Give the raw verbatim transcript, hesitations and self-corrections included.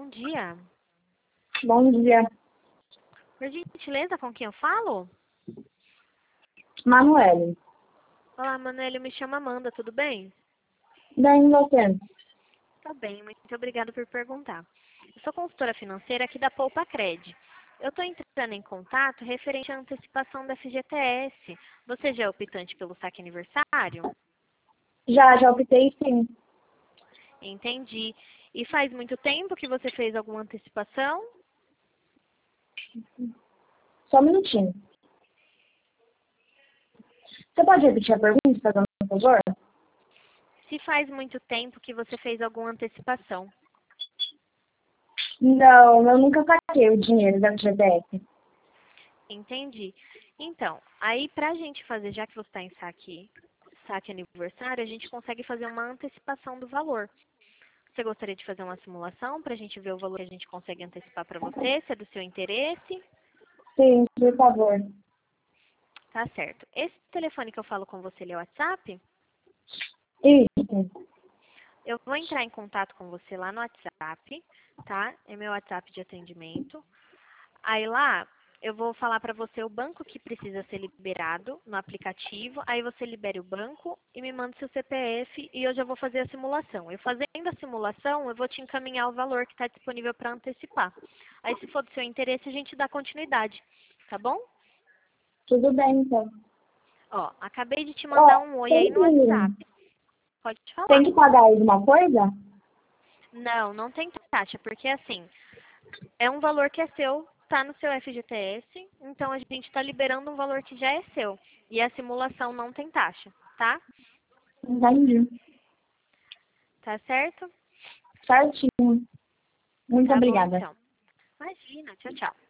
dia. Bom dia. Por gentileza, com quem eu falo? Manuele. Olá, Manuela, eu me chamo Amanda, tudo bem? Bem, e você? Tá bem, muito obrigada por perguntar. Eu sou consultora financeira aqui da Poupa Cred. Eu estou entrando em contato referente à antecipação da F G T S. Você já é optante pelo saque aniversário? Já, já optei sim. Entendi. E faz muito tempo que você fez alguma antecipação? Só um minutinho. Você pode repetir a pergunta, fazendo um favor? Se faz muito tempo que você fez alguma antecipação? Não, eu nunca saquei o dinheiro da F G T S. Entendi. Então, aí pra gente fazer, já que você está em saque, saque aniversário, a gente consegue fazer uma antecipação do valor. Você gostaria de fazer uma simulação para a gente ver o valor que a gente consegue antecipar para você, se é do seu interesse? Sim, por favor. Tá certo. Esse telefone que eu falo com você, ele é o WhatsApp? Isso. Eu vou entrar em contato com você lá no WhatsApp, tá? É meu WhatsApp de atendimento. Aí lá, eu vou falar para você o banco que precisa ser liberado no aplicativo. Aí você libera o banco e me manda seu C P F e eu já vou fazer a simulação. Eu fazendo a simulação, eu vou te encaminhar o valor que está disponível para antecipar. Aí, se for do seu interesse, a gente dá continuidade, tá bom? Tudo bem, então. Ó, acabei de te mandar Ó, um oi aí tem no WhatsApp. que, Pode te tem falar. que pagar alguma coisa? Não, não tem taxa, porque assim, é um valor que é seu, tá no seu F G T S, então a gente está liberando um valor que já é seu. E a simulação não tem taxa, tá? Entendi. Tá certo? Certinho. Muito Tá bom obrigada. então. Imagina, tchau, tchau.